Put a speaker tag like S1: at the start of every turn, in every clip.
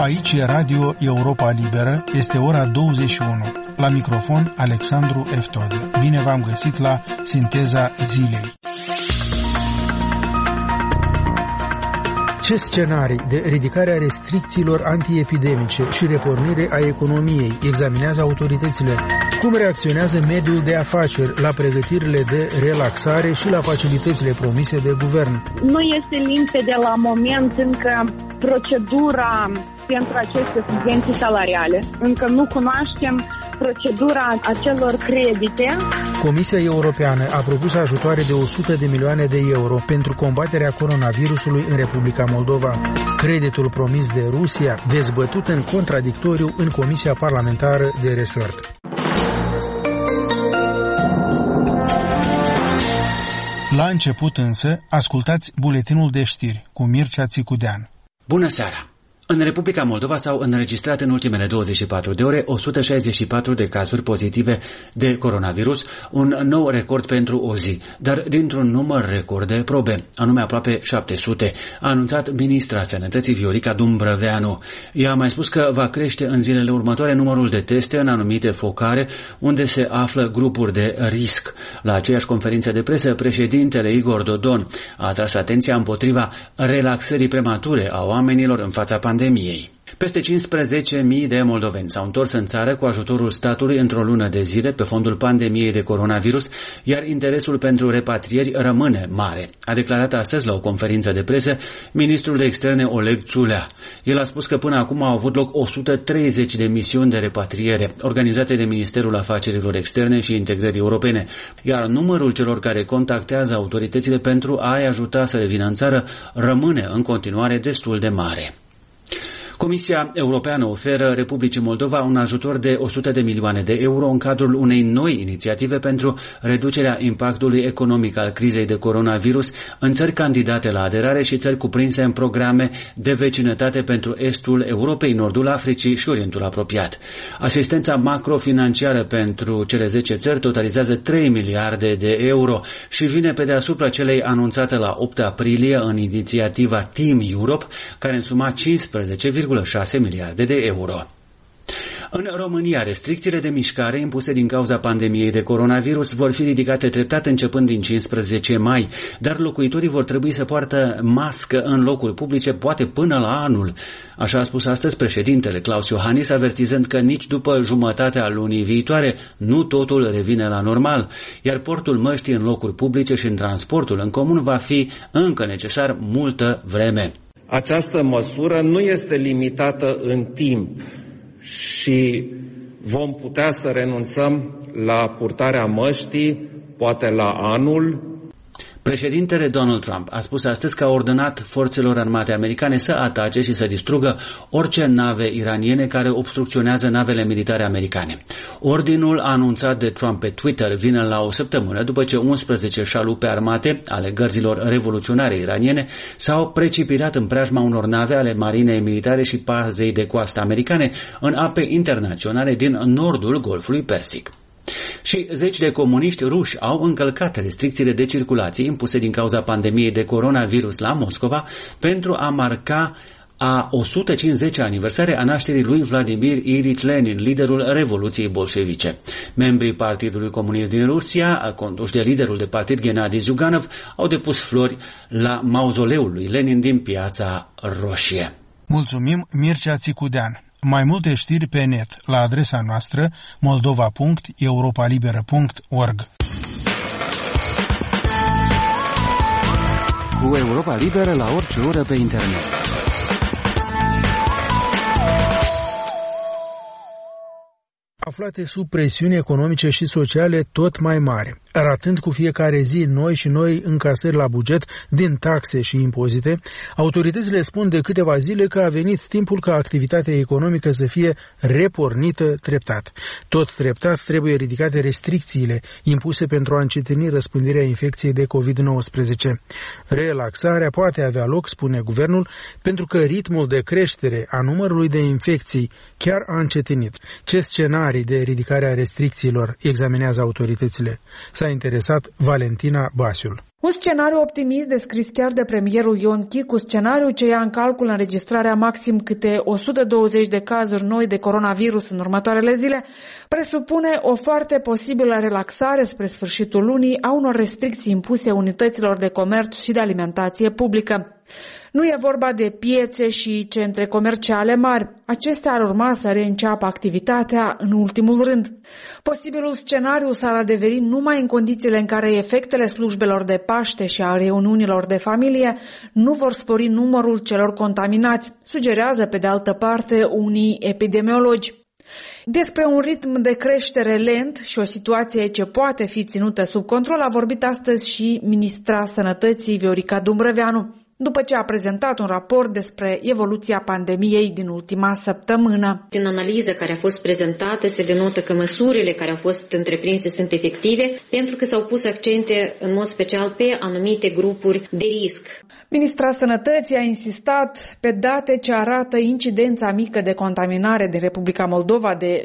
S1: Aici e Radio Europa Liberă, este ora 21. La microfon, Alexandru Eftode. Bine v-am găsit la Sinteza Zilei. Ce scenarii de ridicare a restricțiilor antiepidemice și repornire a economiei examinează autoritățile? Cum reacționează mediul de afaceri la pregătirile de relaxare și la facilitățile promise de guvern?
S2: Nu este limpede la moment încă procedura pentru aceste subvenții salariale. Încă nu cunoaștem procedura acelor credite.
S1: Comisia Europeană a propus ajutoare de 100 de milioane de euro pentru combaterea coronavirusului în Republica Moldova. Creditul promis de Rusia dezbătut în contradictoriu în Comisia Parlamentară de Resort. La început însă, ascultați buletinul de știri cu Mircea Țicudean.
S3: Bună seara! În Republica Moldova s-au înregistrat în ultimele 24 de ore 164 de cazuri pozitive de coronavirus, un nou record pentru o zi, dar dintr-un număr record de probe, anume aproape 700, a anunțat ministra Sănătății Viorica Dumbrăveanu. Ea a mai spus că va crește în zilele următoare numărul de teste în anumite focare unde se află grupuri de risc. La aceeași conferință de presă, președintele Igor Dodon a atras atenția împotriva relaxării premature a oamenilor în fața pandemiei. Peste 15.000 de moldoveni s-au întors în țară cu ajutorul statului într-o lună de zile pe fondul pandemiei de coronavirus, iar interesul pentru repatrieri rămâne mare, a declarat astăzi la o conferință de presă ministrul de externe Oleg Țulea. El a spus că până acum au avut loc 130 de misiuni de repatriere organizate de Ministerul Afacerilor Externe și Integrării Europene, iar numărul celor care contactează autoritățile pentru a-i ajuta să revină în țară rămâne în continuare destul de mare. Comisia Europeană oferă Republicii Moldova un ajutor de 100 de milioane de euro în cadrul unei noi inițiative pentru reducerea impactului economic al crizei de coronavirus în țări candidate la aderare și țări cuprinse în programe de vecinătate pentru estul Europei, nordul Africii și Orientul apropiat. Asistența macrofinanciară pentru cele 10 țări totalizează 3 miliarde de euro și vine pe deasupra celei anunțate la 8 aprilie în inițiativa Team Europe, care însuma 15,6 miliarde de euro. În România, restricțiile de mișcare impuse din cauza pandemiei de coronavirus vor fi ridicate treptat începând din 15 mai, dar locuitorii vor trebui să poartă mască în locuri publice poate până la anul. Așa a spus astăzi președintele Claus Iohannis, avertizând că nici după jumătatea lunii viitoare nu totul revine la normal, iar portul măștii în locuri publice și în transportul în comun va fi încă necesar multă vreme.
S4: Această măsură nu este limitată în timp și vom putea să renunțăm la purtarea măștii, poate la anul.
S3: Președintele Donald Trump a spus astăzi că a ordonat forțelor armate americane să atace și să distrugă orice nave iraniene care obstrucționează navele militare americane. Ordinul anunțat de Trump pe Twitter vine la o săptămână după ce 11 șalupe armate ale gărzilor revoluționare iraniene s-au precipitat în preajma unor nave ale marinei militare și pazei de coastă americane în ape internaționale din nordul Golfului Persic. Și zeci de comuniști ruși au încălcat restricțiile de circulație impuse din cauza pandemiei de coronavirus la Moscova pentru a marca a 150-a aniversare a nașterii lui Vladimir Ilich Lenin, liderul Revoluției Bolșevice. Membrii Partidului Comunist din Rusia, conduși de liderul de partid Gennady Zyuganov, au depus flori la mauzoleul lui Lenin din Piața Roșie.
S1: Mulțumim, Mircea Țicudean. Mai multe știri pe net la adresa noastră moldova.europalibera.org.
S5: Cu Europa Liberă la orice oră pe internet.
S1: Aflate sub presiuni economice și sociale tot mai mari, ratând cu fiecare zi noi și noi încasări la buget din taxe și impozite, autoritățile spun de câteva zile că a venit timpul ca activitatea economică să fie repornită treptat. Tot treptat trebuie ridicate restricțiile impuse pentru a încetini răspândirea infecției de COVID-19. Relaxarea poate avea loc, spune guvernul, pentru că ritmul de creștere a numărului de infecții chiar a încetinit. Ce scenarii de ridicare a restricțiilor examinează autoritățile? S-a interesat Valentina Basiul.
S6: Un scenariu optimist descris chiar de premierul Ion Chicu, scenariu ce ia în calcul înregistrarea maxim câte 120 de cazuri noi de coronavirus în următoarele zile, presupune o foarte posibilă relaxare spre sfârșitul lunii a unor restricții impuse unităților de comerț și de alimentație publică. Nu e vorba de piețe și centre comerciale mari. Acestea ar urma să reînceapă activitatea în ultimul rând. Posibilul scenariu s-ar adeveri numai în condițiile în care efectele slujbelor de Paște și a reuniunilor de familie nu vor spori numărul celor contaminați, sugerează pe de altă parte unii epidemiologi. Despre un ritm de creștere lent și o situație ce poate fi ținută sub control a vorbit astăzi și ministra Sănătății Viorica Dumbrăveanu, după ce a prezentat un raport despre evoluția pandemiei din ultima săptămână.
S7: Din analiză care a fost prezentată se denotă că măsurile care au fost întreprinse sunt efective pentru că s-au pus accente în mod special pe anumite grupuri de risc.
S6: Ministra Sănătății a insistat pe date ce arată incidența mică de contaminare din Republica Moldova de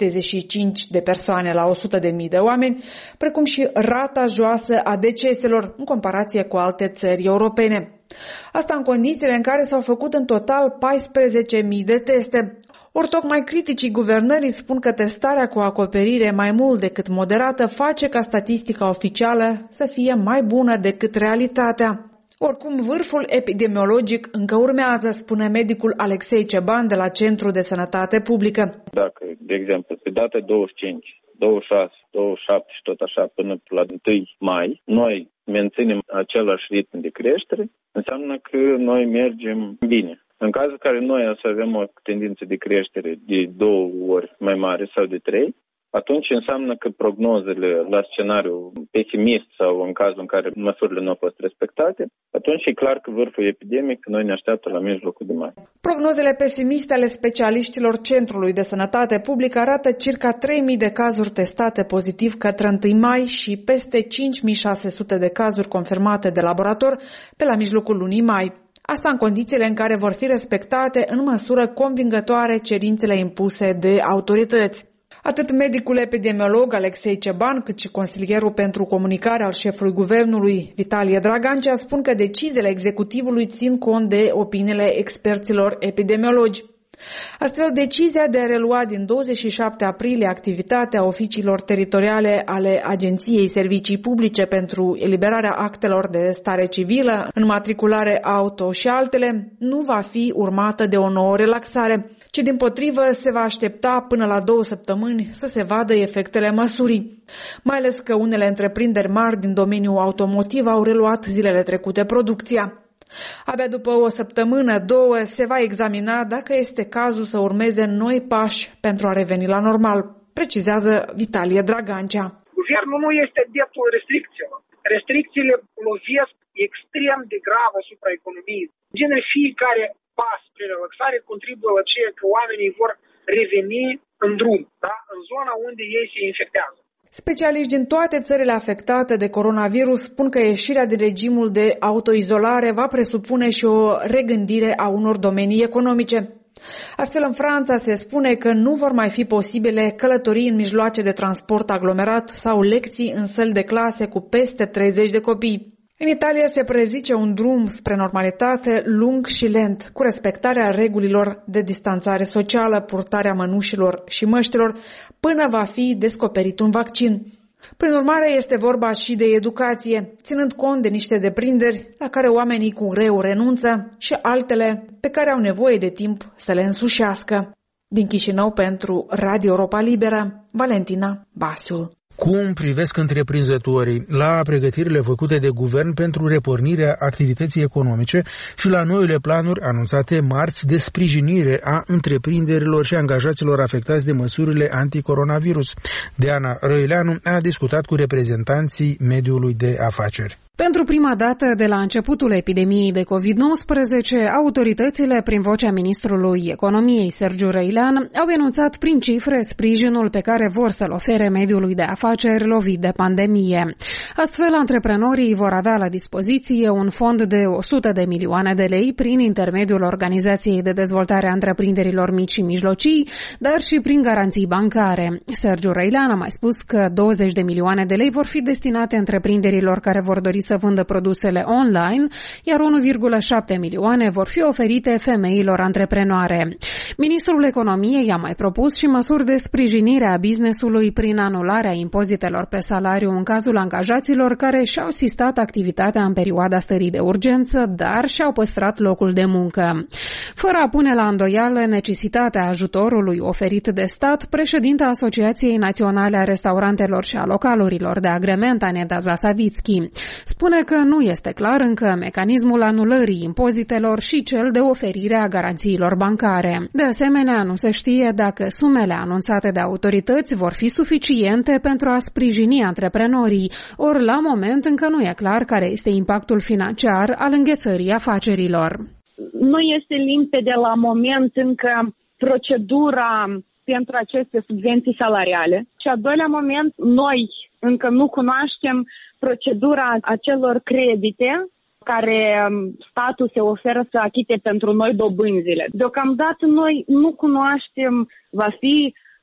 S6: 75 de persoane la 100.000 de oameni, precum și rata joasă a deceselor în comparație cu alte țări europene. Asta în condițiile în care s-au făcut în total 14.000 de teste. Ori tocmai criticii guvernării spun că testarea cu acoperire mai mult decât moderată face ca statistica oficială să fie mai bună decât realitatea. Oricum, vârful epidemiologic încă urmează, spune medicul Alexei Ceban de la Centrul de Sănătate Publică.
S8: Dacă, de exemplu, pe data 25, 26, 27 și tot așa până la 1 mai, noi menținem același ritm de creștere, înseamnă că noi mergem bine. În cazul în care noi să avem o tendință de creștere de 2 ori mai mare sau de 3, atunci înseamnă că prognozele la scenariu pesimist sau în cazul în care măsurile nu au fost respectate, atunci e clar că vârful epidemic noi ne așteaptă la mijlocul de mai.
S6: Prognozele pesimiste ale specialiștilor Centrului de Sănătate Publică arată circa 3.000 de cazuri testate pozitiv către 1 mai și peste 5.600 de cazuri confirmate de laborator pe la mijlocul lunii mai. Asta în condițiile în care vor fi respectate în măsură convingătoare cerințele impuse de autorități. Atât medicul epidemiolog Alexei Ceban, cât și consilierul pentru comunicare al șefului guvernului Vitalie Dragancea spun că deciziile executivului țin cont de opiniile experților epidemiologi. Astfel, decizia de a relua din 27 aprilie activitatea oficiilor teritoriale ale Agenției Servicii Publice pentru eliberarea actelor de stare civilă, înmatriculare auto și altele, nu va fi urmată de o nouă relaxare, ci dimpotrivă se va aștepta până la 2 săptămâni să se vadă efectele măsurii. Mai ales că unele întreprinderi mari din domeniul automotiv au reluat zilele trecute producția. Abia după 1 săptămână, 2, se va examina dacă este cazul să urmeze noi pași pentru a reveni la normal, precizează Vitalie Dragancea.
S9: Guvernul nu este adeptul restricțiilor. Restricțiile lovesc extrem de grav asupra economiei. În genere, fiecare pas spre relaxare contribuie la ceea că oamenii vor reveni în drum, da? În zona unde ei se infectează.
S6: Specialiști din toate țările afectate de coronavirus spun că ieșirea din regimul de autoizolare va presupune și o regândire a unor domenii economice. Astfel, în Franța se spune că nu vor mai fi posibile călătorii în mijloace de transport aglomerat sau lecții în săli de clase cu peste 30 de copii. În Italia se prezice un drum spre normalitate lung și lent, cu respectarea regulilor de distanțare socială, purtarea mănușilor și măștilor, până va fi descoperit un vaccin. Prin urmare, este vorba și de educație, ținând cont de niște deprinderi la care oamenii cu greu renunță și altele pe care au nevoie de timp să le însușească. Din Chișinău pentru Radio Europa Liberă, Valentina Basiul.
S1: Cum privesc întreprinzătorii la pregătirile făcute de guvern pentru repornirea activității economice și la noile planuri anunțate marți de sprijinire a întreprinderilor și angajaților afectați de măsurile anticoronavirus? Diana Răileanu a discutat cu reprezentanții mediului de afaceri.
S10: Pentru prima dată de la începutul epidemiei de COVID-19, autoritățile, prin vocea ministrului Economiei Sergiu Răilean, au enunțat prin cifre sprijinul pe care vor să-l ofere mediului de afaceri lovit de pandemie. Astfel, antreprenorii vor avea la dispoziție un fond de 100 de milioane de lei prin intermediul Organizației de Dezvoltare a Întreprinderilor Mici și Mijlocii, dar și prin garanții bancare. Sergiu Răilean a mai spus că 20 de milioane de lei vor fi destinate întreprinderilor care vor dori să vândă produsele online, iar 1,7 milioane vor fi oferite femeilor antreprenoare. Ministrul Economiei a mai propus și măsuri de sprijinire a business-ului prin anularea impozitelor pe salariu în cazul angajaților care și-au sistat activitatea în perioada stării de urgență, dar și-au păstrat locul de muncă. Fără a pune la îndoială necesitatea ajutorului oferit de stat, președinta Asociației Naționale a Restaurantelor și a Localurilor de Agrement, Aneta Zasavitski, spune că nu este clar încă mecanismul anulării impozitelor și cel de oferire a garanțiilor bancare. De asemenea, nu se știe dacă sumele anunțate de autorități vor fi suficiente pentru a sprijini antreprenorii, ori la moment încă nu e clar care este impactul financiar al înghețării afacerilor.
S2: Nu este limpede la moment încă procedura pentru aceste subvenții salariale. Și al doilea moment, noi încă nu cunoaștem procedura acelor credite care statul se oferă să achite pentru noi dobânzile. Deocamdată noi nu cunoaștem, va fi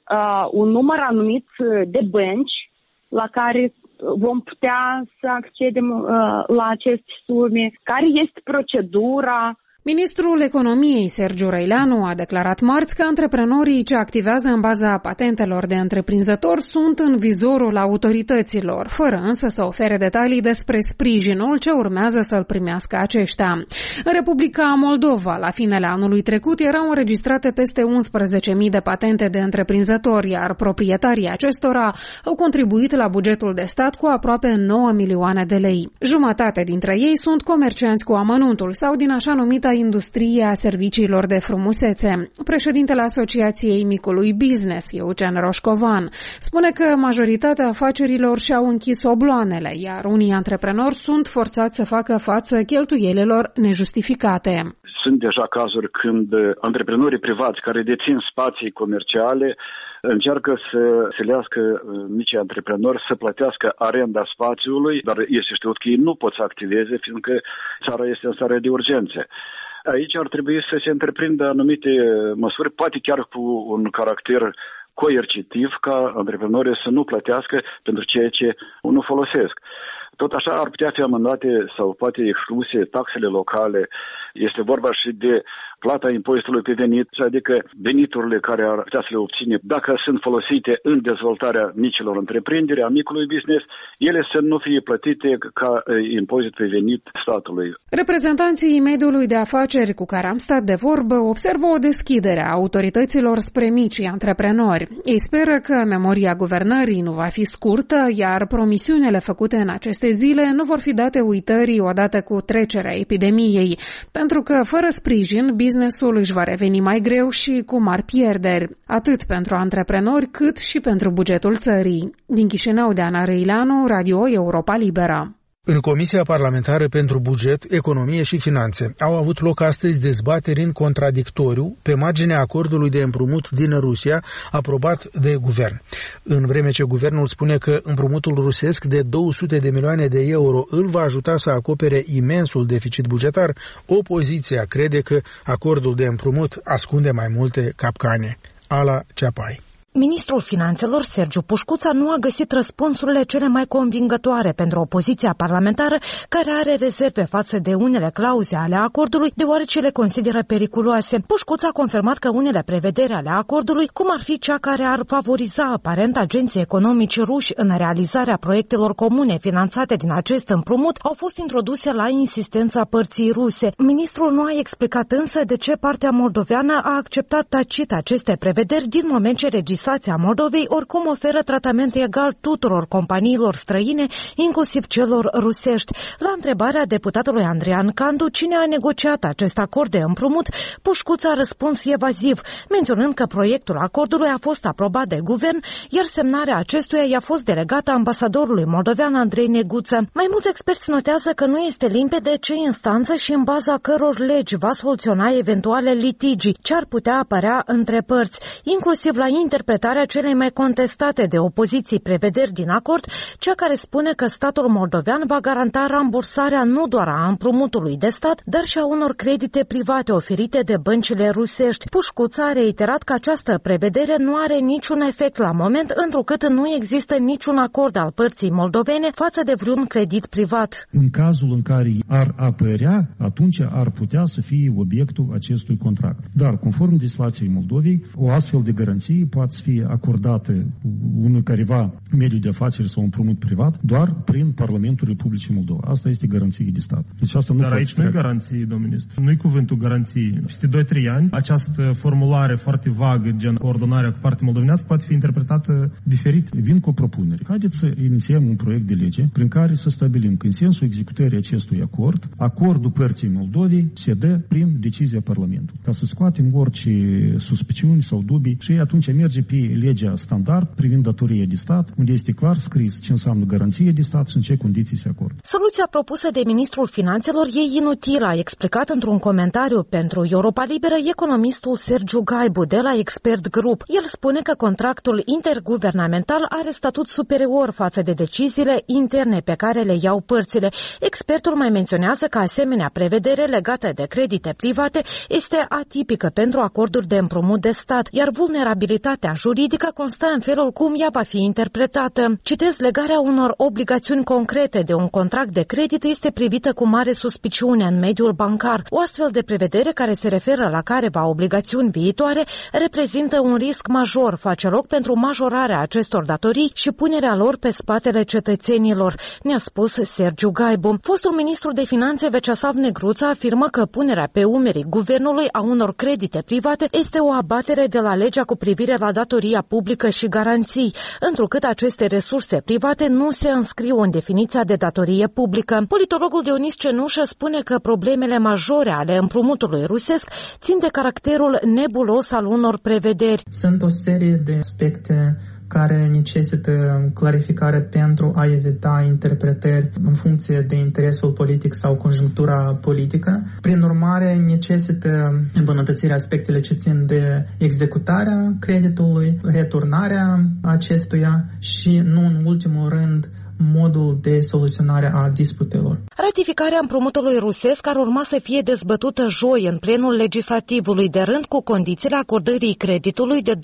S2: un număr anumit de bănci la care vom putea să accedem la aceste sume, care este procedura.
S10: Ministrul Economiei, Sergiu Răileanu, a declarat marți că antreprenorii ce activează în baza patentelor de întreprinzător sunt în vizorul autorităților, fără însă să ofere detalii despre sprijinul ce urmează să-l primească aceștia. În Republica Moldova, la finele anului trecut, erau înregistrate peste 11.000 de patente de întreprinzători, iar proprietarii acestora au contribuit la bugetul de stat cu aproape 9 milioane de lei. Jumătate dintre ei sunt comercianți cu amănuntul sau din așa numită industrie a serviciilor de frumusețe. Președintele Asociației Micului Business, Eugen Roșcovan, spune că majoritatea afacerilor și-au închis obloanele, iar unii antreprenori sunt forțați să facă față cheltuielilor nejustificate.
S11: Sunt deja cazuri când antreprenorii privați care dețin spații comerciale încearcă să silească micii antreprenori să plătească arenda spațiului, dar este știut că ei nu pot să activeze, fiindcă țara este în stare de urgențe. Aici ar trebui să se întreprindă anumite măsuri, poate chiar cu un caracter coercitiv, ca antreprenorii să nu plătească pentru ceea ce nu folosesc. Tot așa ar putea fi amendate sau poate excluse taxele locale. Este vorba și de plata impozitului pe venit, adică veniturile care ar putea să le obține dacă sunt folosite în dezvoltarea micilor întreprinderi, a micului business, ele să nu fie plătite ca impozit pe venit statului.
S10: Reprezentanții mediului de afaceri cu care am stat de vorbă observă o deschidere a autorităților spre micii antreprenori. Ei speră că memoria guvernării nu va fi scurtă, iar promisiunile făcute în aceste zile nu vor fi date uitării odată cu trecerea epidemiei, pentru că fără sprijin, businessul își va reveni mai greu și cu mari pierderi, atât pentru antreprenori cât și pentru bugetul țării. Din Chișinău, Deana Răileanu, Radio Europa Liberă.
S1: În Comisia Parlamentară pentru Buget, Economie și Finanțe au avut loc astăzi dezbateri în contradictoriu pe marginea acordului de împrumut din Rusia aprobat de guvern. În vreme ce guvernul spune că împrumutul rusesc de 200 de milioane de euro îl va ajuta să acopere imensul deficit bugetar, opoziția crede că acordul de împrumut ascunde mai multe capcane. Ala Ceapai.
S12: Ministrul Finanțelor, Sergiu Pușcuța, nu a găsit răspunsurile cele mai convingătoare pentru opoziția parlamentară, care are rezerve față de unele clauze ale acordului, deoarece le consideră periculoase. Pușcuța a confirmat că unele prevederi ale acordului, cum ar fi cea care ar favoriza aparent agenții economici ruși în realizarea proiectelor comune finanțate din acest împrumut, au fost introduse la insistența părții ruse. Ministrul nu a explicat însă de ce partea moldoveană a acceptat tacit aceste prevederi, din moment ce legislația Moldovei oricum oferă tratament egal tuturor companiilor străine, inclusiv celor rusești. La întrebarea deputatului Andrian Candu cine a negociat acest acord de împrumut, Pușcuța a răspuns evaziv, menționând că proiectul acordului a fost aprobat de guvern, iar semnarea acestuia i-a fost delegată ambasadorului moldovean Andrei Neguță. Mai mulți experți notează că nu este limpede ce instanță și în baza căror legi va soluționa eventuale litigi ce ar putea apărea între părți, inclusiv la interpretarea interpretarea celei mai contestate de opoziții prevederi din acord, cea care spune că statul moldovean va garanta rambursarea nu doar a împrumutului de stat, dar și a unor credite private oferite de băncile rusești. Pușcuța a reiterat că această prevedere nu are niciun efect la moment, întrucât nu există niciun acord al părții moldovene față de vreun credit privat.
S13: În cazul în care ar apărea, atunci ar putea să fie obiectul acestui contract. Dar, conform legislației Moldovei, o astfel de garanție poate fi acordată unui careva mediu de afaceri sau împrumut privat doar prin Parlamentul Republicii Moldova. Asta este garanție de stat. Deci asta nu.
S14: Dar aici nu e garanție, domnul ministru. Nu e cuvântul garanție. Peste 2-3 ani, această formulare foarte vagă, gen coordonarea cu partea moldovenească, poate fi interpretată diferit.
S13: Vin cu o propunere. Haideți să inițiem un proiect de lege prin care să stabilim că în sensul executării acestui acord, acordul părții Moldovei se dă prin decizia Parlamentului. Ca să scoatem orice suspiciuni sau dubii și atunci merge pe legea standard privind datoria de stat, unde este clar scris ce înseamnă garanție de stat și în ce condiții se acordă.
S12: Soluția propusă de ministrul finanțelor e inutilă, a explicat într-un comentariu pentru Europa Liberă economistul Sergiu Gaibu de la Expert Group. El spune că contractul interguvernamental are statut superior față de deciziile interne pe care le iau părțile. Expertul mai menționează că asemenea prevedere legată de credite private este atipică pentru acorduri de împrumut de stat, iar vulnerabilitatea juridică constă în felul cum ea va fi interpretată. Citez, legarea unor obligațiuni concrete de un contract de credit este privită cu mare suspiciune în mediul bancar. O astfel de prevedere care se referă la careva obligațiuni viitoare reprezintă un risc major, face loc pentru majorarea acestor datorii și punerea lor pe spatele cetățenilor, ne-a spus Sergiu Gaibu. Fostul ministru de Finanțe Veceslav Negruța afirmă că punerea pe umerii guvernului a unor credite private este o abatere de la legea cu privire la datoria publică și garanții, întrucât aceste resurse private nu se înscriu în definiția de datorie publică. Politologul Dionis Cenușă spune că problemele majore ale împrumutului rusesc țin de caracterul nebulos al unor prevederi.
S15: Sunt o serie de aspecte care necesită clarificare pentru a evita interpretări în funcție de interesul politic sau conjunctura politică. Prin urmare, necesită îmbunătățirea aspectele ce țin de executarea creditului, returnarea acestuia și, nu în ultimul rând, modul de soluționare a disputelor.
S12: Ratificarea împrumutului rusesc ar urma să fie dezbătută joi în plenul legislativului de rând cu condițiile acordării creditului de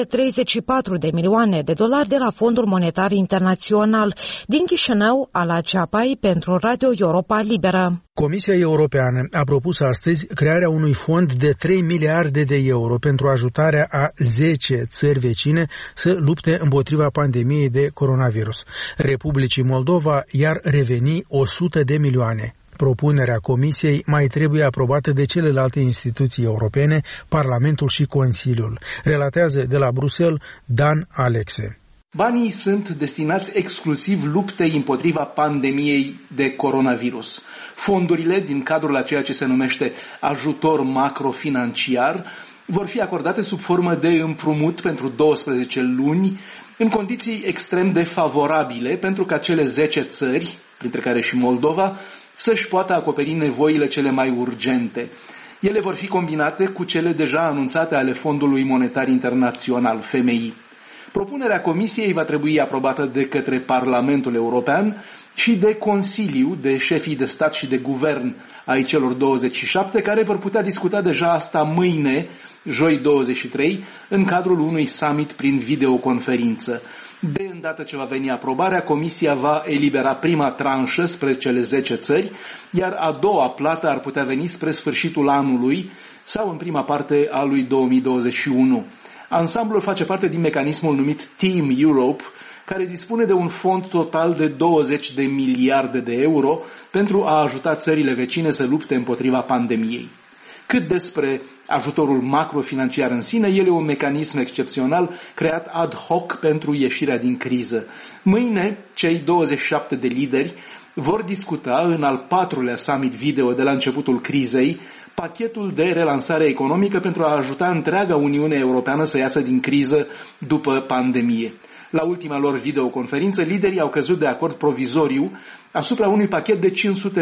S12: 234 de milioane de dolari de la Fondul Monetar Internațional. Din Chișinău, Ala Ceapai pentru Radio Europa Liberă.
S1: Comisia Europeană a propus astăzi crearea unui fond de 3 miliarde de euro pentru ajutarea a 10 țări vecine să lupte împotriva pandemiei de coronavirus. Republicii Moldova i-ar reveni 100 de milioane. Propunerea Comisiei mai trebuie aprobată de celelalte instituții europene, Parlamentul și Consiliul. Relatează de la Bruxelles Dan Alexe.
S16: Banii sunt destinați exclusiv luptei împotriva pandemiei de coronavirus. Fondurile din cadrul a ceea ce se numește ajutor macrofinanciar vor fi acordate sub formă de împrumut pentru 12 luni, în condiții extrem de favorabile pentru ca cele 10 țări, printre care și Moldova, să-și poată acoperi nevoile cele mai urgente. Ele vor fi combinate cu cele deja anunțate ale Fondului Monetar Internațional, FMI. Propunerea Comisiei va trebui aprobată de către Parlamentul European și de Consiliu, de șefii de stat și de guvern ai celor 27, care vor putea discuta deja asta mâine, joi 23, în cadrul unui summit prin videoconferință. De îndată ce va veni aprobarea, Comisia va elibera prima tranșă spre cele 10 țări, iar a doua plată ar putea veni spre sfârșitul anului sau în prima parte a lui 2021. Ansamblul face parte din mecanismul numit Team Europe, care dispune de un fond total de 20 de miliarde de euro pentru a ajuta țările vecine să lupte împotriva pandemiei. Cât despre ajutorul macrofinanciar în sine, el e un mecanism excepțional creat ad hoc pentru ieșirea din criză. Mâine, cei 27 de lideri vor discuta în al 4-lea summit video de la începutul crizei pachetul de relansare economică pentru a ajuta întreaga Uniune Europeană să iasă din criză după pandemie. La ultima lor videoconferință, liderii au căzut de acord provizoriu asupra unui pachet de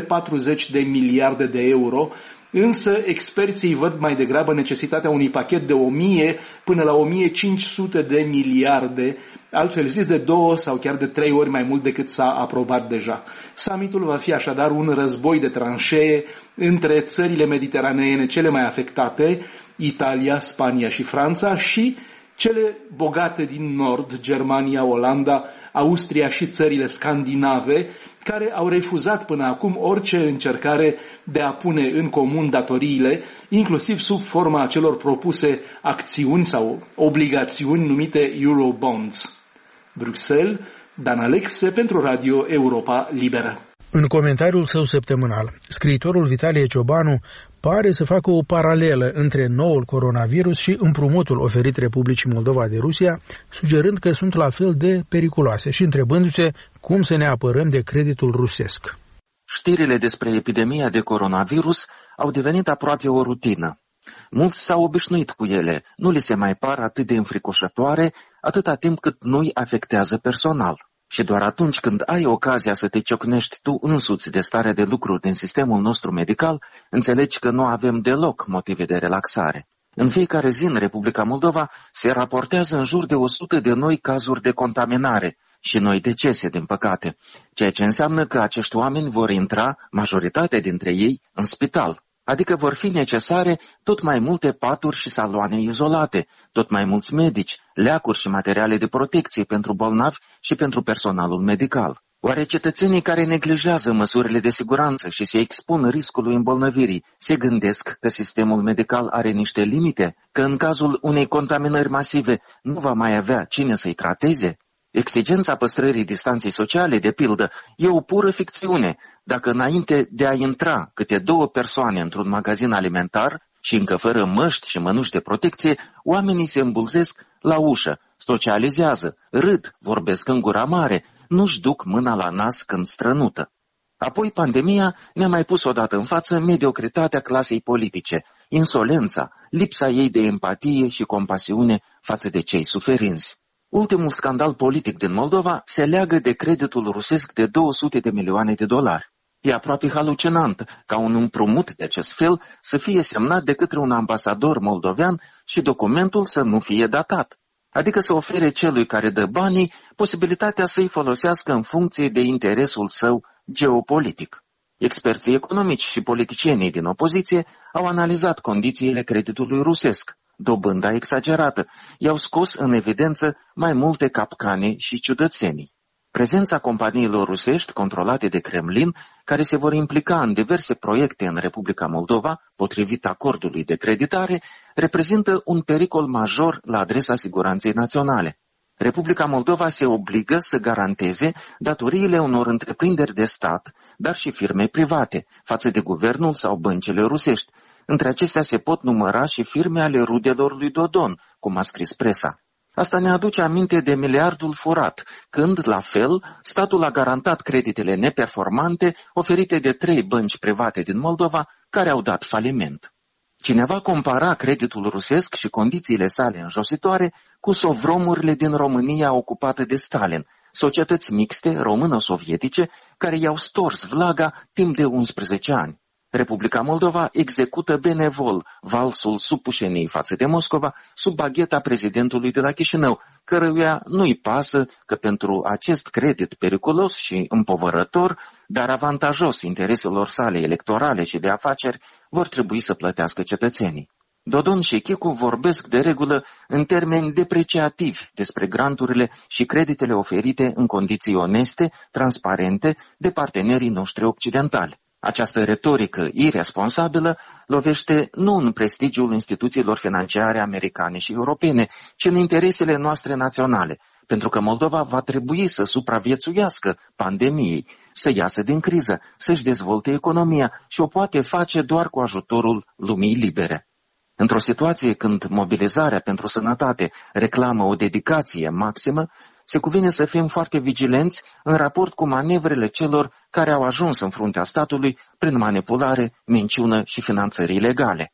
S16: 540 de miliarde de euro, însă experții văd mai degrabă necesitatea unui pachet de 1000 până la 1500 de miliarde, altfel zis de 2 sau chiar de 3 ori mai mult decât s-a aprobat deja. Summitul va fi așadar un război de tranșee între țările mediteraneene cele mai afectate, Italia, Spania și Franța, și cele bogate din nord, Germania, Olanda, Austria și țările scandinave, care au refuzat până acum orice încercare de a pune în comun datoriile, inclusiv sub forma acelor propuse acțiuni sau obligațiuni numite Eurobonds. Bruxelles, Dan Alexe pentru Radio Europa Liberă.
S1: În comentariul său săptămânal, scriitorul Vitalie Ciobanu pare să facă o paralelă între noul coronavirus și împrumutul oferit Republicii Moldova de Rusia, sugerând că sunt la fel de periculoase și întrebându-se cum să ne apărăm de creditul rusesc.
S17: Știrile despre epidemia de coronavirus au devenit aproape o rutină. Mulți s-au obișnuit cu ele, nu li se mai par atât de înfricoșătoare atâta timp cât nu-i afectează personal. Și doar atunci când ai ocazia să te ciocnești tu însuți de starea de lucru din sistemul nostru medical, înțelegi că nu avem deloc motive de relaxare. În fiecare zi în Republica Moldova se raportează în jur de 100 de noi cazuri de contaminare și noi decese, din păcate, ceea ce înseamnă că acești oameni vor intra, majoritatea dintre ei, în spital. Adică vor fi necesare tot mai multe paturi și saloane izolate, tot mai mulți medici, leacuri și materiale de protecție pentru bolnavi și pentru personalul medical. Oare cetățenii care neglijează măsurile de siguranță și se expun riscului îmbolnăvirii se gândesc că sistemul medical are niște limite, că în cazul unei contaminări masive nu va mai avea cine să-i trateze? Exigența păstrării distanței sociale, de pildă, e o pură ficțiune, dacă înainte de a intra câte 2 persoane într-un magazin alimentar și încă fără măști și mănuși de protecție, oamenii se îmbulzesc la ușă, socializează, râd, vorbesc în gura mare, nu-și duc mâna la nas când strănută. Apoi pandemia ne-a mai pus odată în față mediocritatea clasei politice, insolența, lipsa ei de empatie și compasiune față de cei suferinți. Ultimul scandal politic din Moldova se leagă de creditul rusesc de 200 de milioane de dolari. E aproape halucinant ca un împrumut de acest fel să fie semnat de către un ambasador moldovean și documentul să nu fie datat. Adică să ofere celui care dă banii posibilitatea să-i folosească în funcție de interesul său geopolitic. Experții economici și politicienii din opoziție au analizat condițiile creditului rusesc, dobânda exagerată, i-au scos în evidență mai multe capcane și ciudățenii. Prezența companiilor rusești controlate de Kremlin, care se vor implica în diverse proiecte în Republica Moldova, potrivit acordului de creditare, reprezintă un pericol major la adresa siguranței naționale. Republica Moldova se obligă să garanteze datoriile unor întreprinderi de stat, dar și firme private, față de guvernul sau băncile rusești. Între acestea se pot număra și firme ale rudelor lui Dodon, cum a scris presa. Asta ne aduce aminte de miliardul furat, când, la fel, statul a garantat creditele neperformante oferite de 3 bănci private din Moldova care au dat faliment. Cineva compara creditul rusesc și condițiile sale înjositoare cu sovromurile din România ocupată de Stalin, societăți mixte româno-sovietice care i-au stors vlaga timp de 11 ani. Republica Moldova execută benevol valsul supușeniei față de Moscova sub bagheta prezidentului de la Chișinău, căruia nu-i pasă că pentru acest credit periculos și împovărător, dar avantajos intereselor sale electorale și de afaceri, vor trebui să plătească cetățenii. Dodon și Chicu vorbesc de regulă în termeni depreciativi despre granturile și creditele oferite în condiții oneste, transparente, de partenerii noștri occidentali. Această retorică iresponsabilă lovește nu în prestigiul instituțiilor financiare americane și europene, ci în interesele noastre naționale, pentru că Moldova va trebui să supraviețuiască pandemiei, să iasă din criză, să-și dezvolte economia și o poate face doar cu ajutorul lumii libere. Într-o situație când mobilizarea pentru sănătate reclamă o dedicație maximă, se cuvine să fim foarte vigilenți în raport cu manevrele celor care au ajuns în fruntea statului prin manipulare, minciună și finanțări ilegale.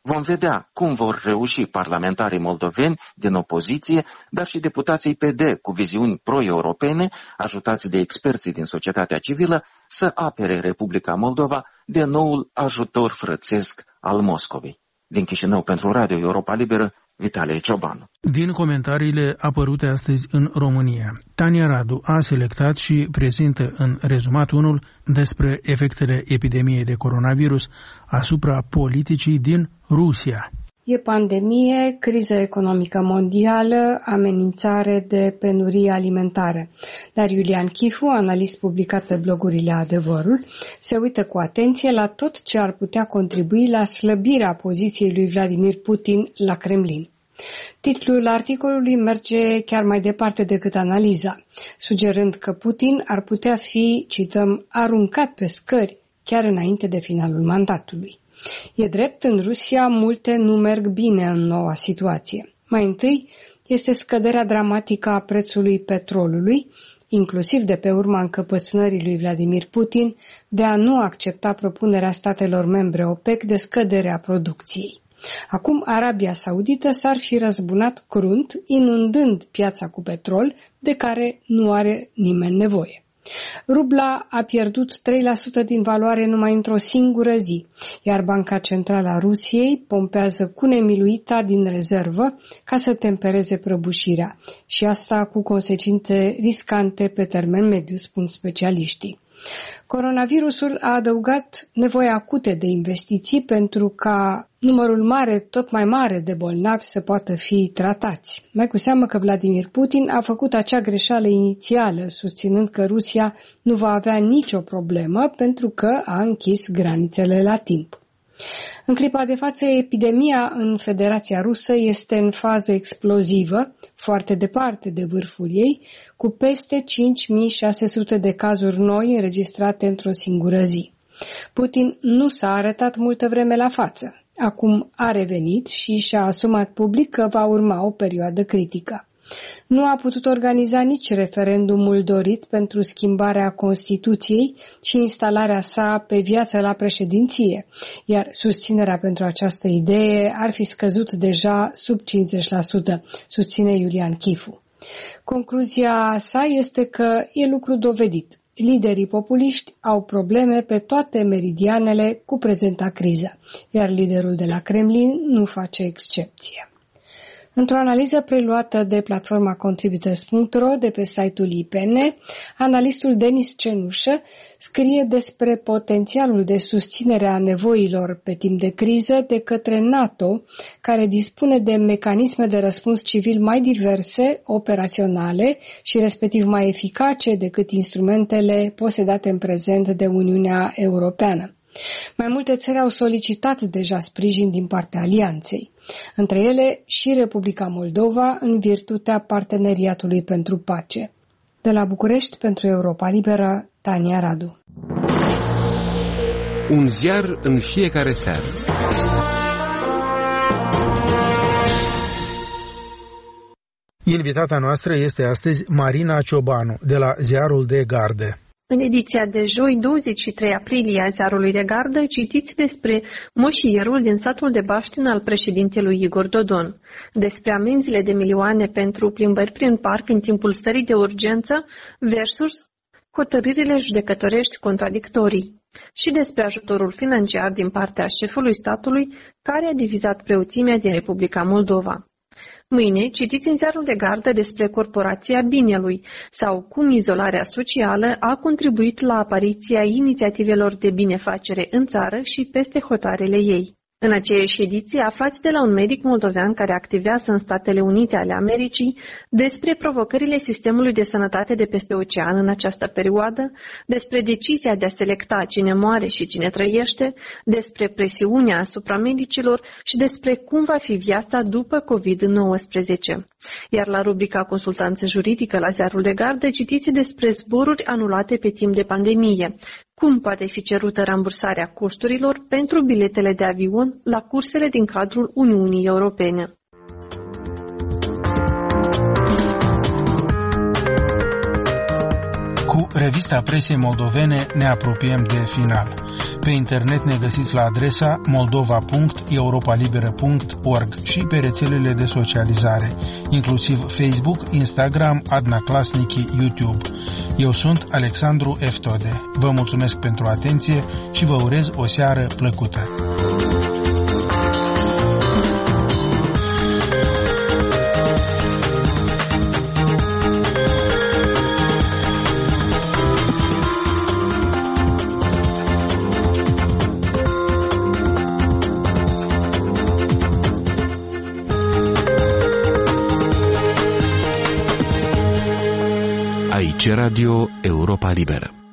S17: Vom vedea cum vor reuși parlamentarii moldoveni din opoziție, dar și deputații PD cu viziuni pro-europene, ajutați de experții din societatea civilă, să apere Republica Moldova de noul ajutor frățesc al Moscovei. Din Chișinău pentru Radio Europa Liberă, Vitalie Ciobanu.
S1: Din comentariile apărute astăzi în România, Tania Radu a selectat și prezintă în rezumat unul despre efectele epidemiei de coronavirus asupra politicii din Rusia.
S18: E pandemie, criză economică mondială, amenințare de penurie alimentară. Dar Iulian Chifu, analist publicat pe blogurile Adevărul, se uită cu atenție la tot ce ar putea contribui la slăbirea poziției lui Vladimir Putin la Kremlin. Titlul articolului merge chiar mai departe decât analiza, sugerând că Putin ar putea fi, cităm, aruncat pe scări chiar înainte de finalul mandatului. E drept, în Rusia multe nu merg bine în noua situație. Mai întâi este scăderea dramatică a prețului petrolului, inclusiv de pe urma încăpățânării lui Vladimir Putin de a nu accepta propunerea statelor membre OPEC de scăderea producției. Acum Arabia Saudită s-ar fi răzbunat crunt, inundând piața cu petrol, de care nu are nimeni nevoie. Rubla a pierdut 3% din valoare numai într-o singură zi, iar Banca Centrală a Rusiei pompează cu nemiluita din rezervă ca să tempereze prăbușirea, și asta cu consecințe riscante pe termen mediu, spun specialiștii. Coronavirusul a adăugat nevoi acute de investiții pentru ca numărul tot mai mare de bolnavi să poată fi tratați. Mai cu seamă că Vladimir Putin a făcut acea greșeală inițială, susținând că Rusia nu va avea nicio problemă pentru că a închis granițele la timp. În clipa de față, epidemia în Federația Rusă este în fază explozivă, foarte departe de vârful ei, cu peste 5.600 de cazuri noi înregistrate într-o singură zi. Putin nu s-a arătat multă vreme la față. Acum a revenit și și-a asumat public că va urma o perioadă critică. Nu a putut organiza nici referendumul dorit pentru schimbarea Constituției și instalarea sa pe viață la președinție, iar susținerea pentru această idee ar fi scăzut deja sub 50%, susține Iulian Chifu. Concluzia sa este că e lucru dovedit. Liderii populiști au probleme pe toate meridianele cu prezenta criză, iar liderul de la Kremlin nu face excepție. Într-o analiză preluată de platforma Contributors.ro de pe site-ul IPN, analistul Denis Cenușă scrie despre potențialul de susținere a nevoilor pe timp de criză de către NATO, care dispune de mecanisme de răspuns civil mai diverse, operaționale și respectiv mai eficace decât instrumentele posedate în prezent de Uniunea Europeană. Mai multe țări au solicitat deja sprijin din partea alianței, între ele și Republica Moldova, în virtutea Parteneriatului pentru Pace. De la București, pentru Europa Liberă, Tania Radu.
S19: Un ziar în fiecare seară.
S1: Invitata noastră este astăzi Marina Ciobanu, de la Ziarul de Gardă.
S20: În ediția de joi, 23 aprilie a Ziarului de Gardă, citiți despre moșierul din satul de Baștin al președintelui Igor Dodon, despre amenziile de milioane pentru plimbări prin parc în timpul stării de urgență versus hotărârile judecătorești contradictorii și despre ajutorul financiar din partea șefului statului care a divizat preoțimea din Republica Moldova. Mâine citiți în Ziarul de Gardă despre Corporația Binelui sau cum izolarea socială a contribuit la apariția inițiativelor de binefacere în țară și peste hotarele ei. În aceeași ediție aflați de la un medic moldovean care activează în Statele Unite ale Americii despre provocările sistemului de sănătate de peste ocean în această perioadă, despre decizia de a selecta cine moare și cine trăiește, despre presiunea asupra medicilor și despre cum va fi viața după COVID-19. Iar la rubrica Consultanță juridică la Ziarul de Gardă citiți despre zboruri anulate pe timp de pandemie. Cum poate fi cerută rambursarea costurilor pentru biletele de avion la cursele din cadrul Uniunii Europene?
S1: Cu revista presei moldovene ne apropiem de final. Pe internet ne găsiți la adresa moldova.europalibera.org și pe rețelele de socializare, inclusiv Facebook, Instagram, Adnaclasnici, YouTube. Eu sunt Alexandru Eftode. Vă mulțumesc pentru atenție și vă urez o seară plăcută.
S19: Radio Europa Liberă.